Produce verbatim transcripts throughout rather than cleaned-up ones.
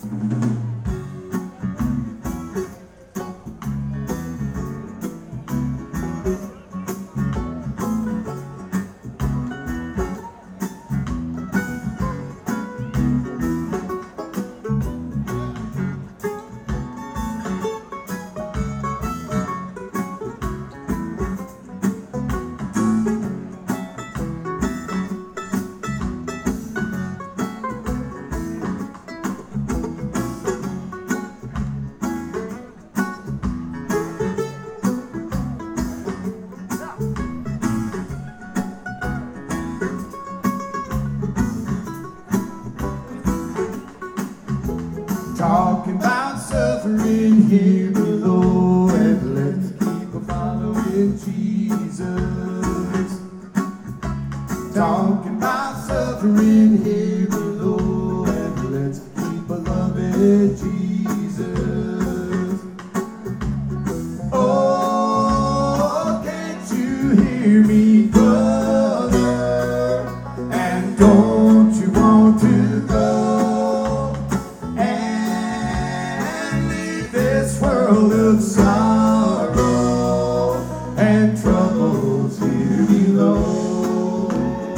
Talking about suffering here below, and let's keep a following Jesus. Talking about suffering here below, and let's keep a loving Jesus. Oh, can't you hear me, brother? And don't you want to go this world of sorrow and troubles here below?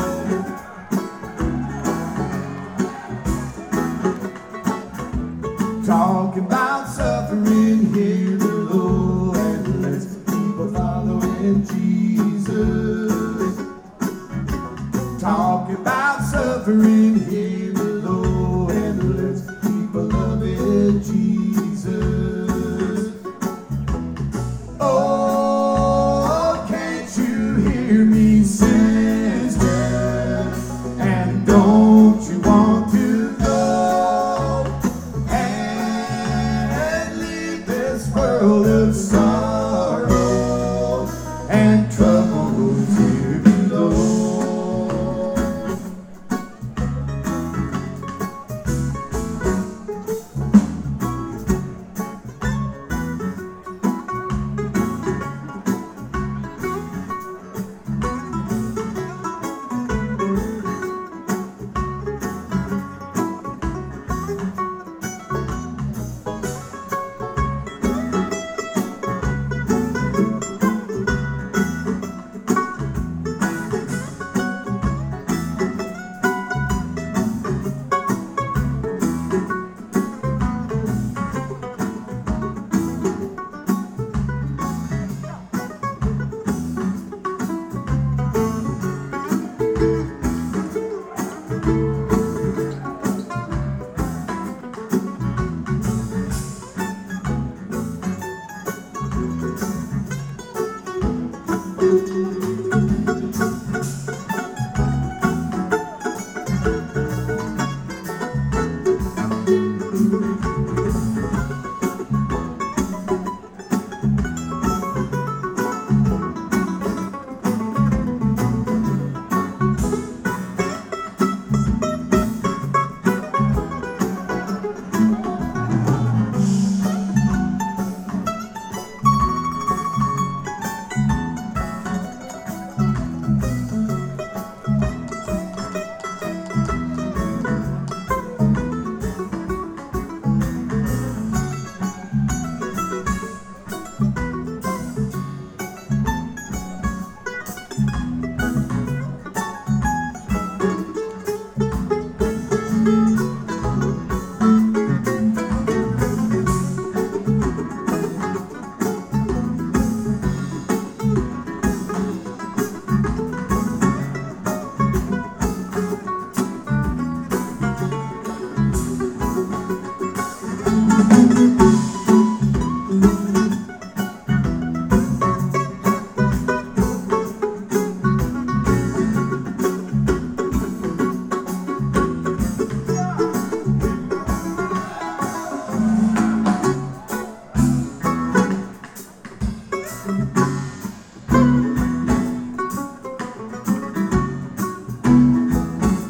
Talking about suffering here below, and let's keep a following Jesus. Talking about suffering here below, and let's keep a loving Jesus. Oh, can't you hear me, sister? And don't you want to go and leave this world of sorrow and troubles here below?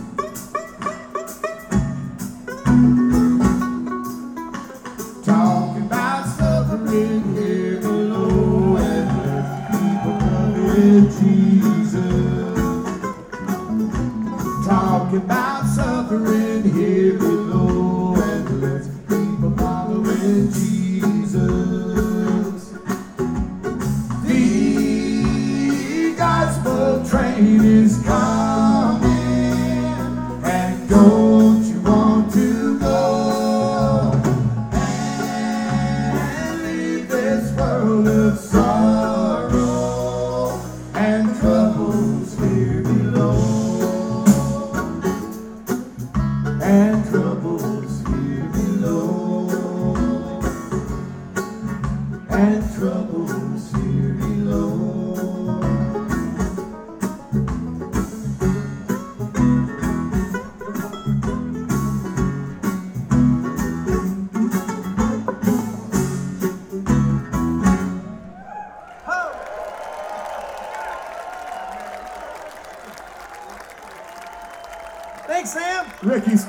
Talk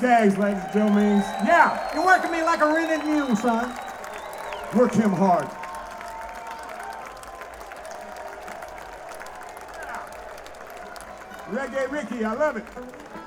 bags, ladies and gentlemen. Yeah, You're working me like a rented mule, son. work him hard. Reggae Ricky, I love it.